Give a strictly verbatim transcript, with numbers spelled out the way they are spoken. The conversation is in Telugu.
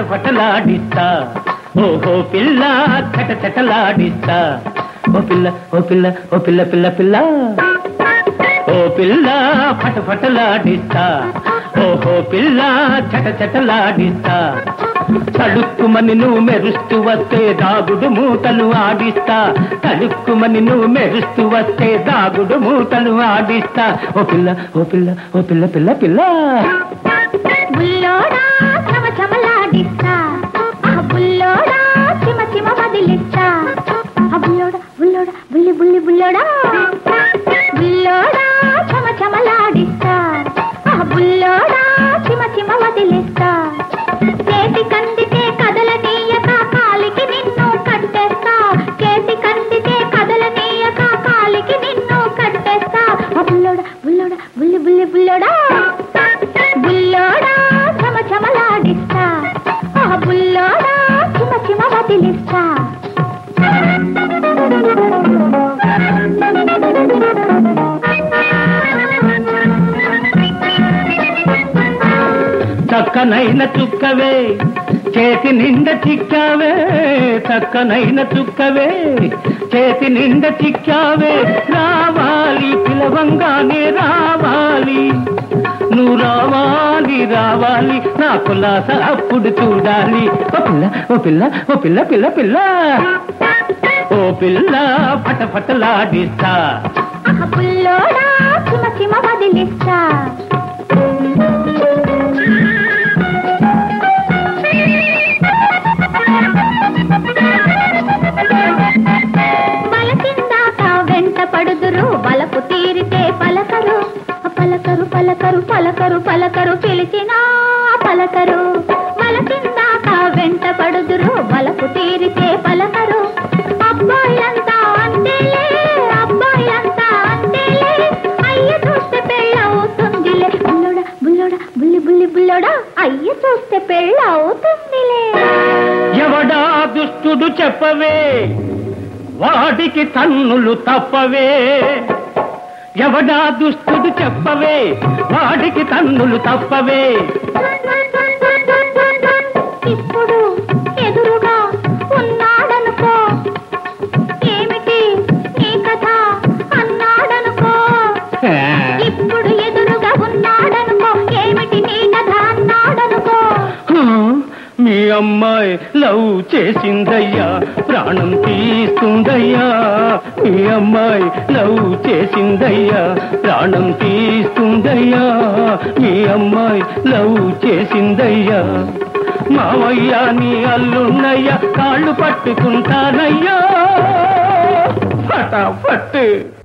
పటపటలాడిస్తా ఓహో పిల్ల చట చటలాడిస్తా ఓ పిల్ల ఓ పిల్ల ఓ పిల్ల పిల్ల పిల్ల ఓ పిల్ల పటపటలాడిస్తా ఓహో పిల్ల చట చటలాడిస్తా తలుక్కుమని నువ్వు మెరుస్తూ వస్తే దాగుడు మూతలు ఆడిస్తా తలుక్కుమని నువ్వు మెరుస్తూ వస్తే దాగుడు మూతలు ఆడిస్తా ఓ పిల్ల ఓ పిల్ల ఓ పిల్ల పిల్ల పిల్ల బుల్లోడా చమ చమలాడిస్తా ఆ బుల్లోడా చిమ చిమ వదిలిస్తా ఆ బుల్లోడా బుల్లోడా బుల్లి బుల్లి బుల్లోడా బుల్లోడా చమ చమలాడిస్తా ఆ బుల్లోడా చిమ చిమ వదిలిస్తా చేతి కందితే కదలనీయక కాలికి నిన్ను కట్టేస్తా చేతి కందితే కదలనీయక కాలికి నిన్ను కట్టేస్తా ఆ బుల్లోడా బుల్లోడా బుల్లి బుల్లి బుల్లోడా బుల్లోడా చమ చమలాడిస్తా ఆ బుల్లోడా చిమ చిమ వదిలిస్తా చక్కనైన చుక్కవే చేతి నిండా చిక్కావే చక్కనైన చుక్కవే చేతి నిండా చిక్కావే రావాలి పిలవంగానే రావాలి నువ్వు రావాలి రావాలి నా కులాస అప్పుడు చూడాలి ఓ పిల్ల ఓ పిల్ల ఓ పిల్ల పిల్ల పిల్ల ఓ పిల్ల పట పటలాడిస్తా బుల్లోడా చిమ చిమ వదిలిస్తా బలకిందాక వెంట పడుదురు బలపు తీరితే పలకరు పలకరు పలకరు పలకరు పలకరు పిలిచినా పలకరు బలకిందాక వెంట పడుదురు బలపు తీరితే పలకరు అబ్బాయిలంతా అంతేలే అబ్బాయిలంతా అంతేలే అయ్య చూస్తే పెళ్ళవుతుందిలే బుల్లోడా బుల్లోడా బుల్లి బుల్లి బుల్లోడా అయ్య చూస్తే పెళ్ళవుతుందిలే ఎవడా దుష్టుడు చెప్పవే వాడికి తన్నులు తప్పవే ఎవడా దుష్టుడు చెప్పవే వాడికి తన్నులు తప్పవే ఇప్పుడు ఎదురుగా ఉన్నాడనుకో ఏమిటి నీ కథ అన్నాడనుకో ఇప్పుడు ఎదురుగా ఉన్నాడనుకో ఏమిటి నీ కథ అన్నాడనుకో మీ అమ్మాయి లవ్ చేసిందయ్యా ప్రాణం తీస్తుందయ్యా మీ అమ్మాయి లవ్ చేసిందయ్యా ప్రాణం తీస్తుందయ్యా మీ అమ్మాయి లవ్ చేసిందయ్యా మావయ్యా నీ అల్లున్నయ్యా కాళ్ళు పట్టుకుంటానయ్యా ఫటాఫట్